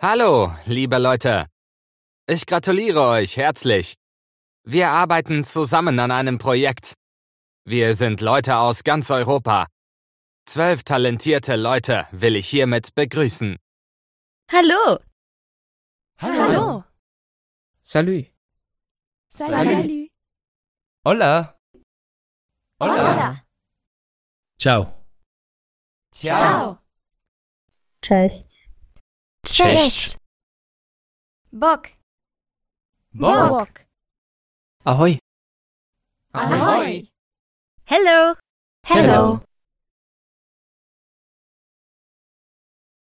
Hallo, liebe Leute. Ich gratuliere euch herzlich. Wir arbeiten zusammen an einem Projekt. Wir sind Leute aus ganz Europa. 12 talentierte Leute will ich hiermit begrüßen. Hallo. Hallo. Salut. Salut. Hola. Hola. Ciao. Ciao. Cześć. Cześć. Bok. Bok. Ahoi. Ahoj. Hello. Hello.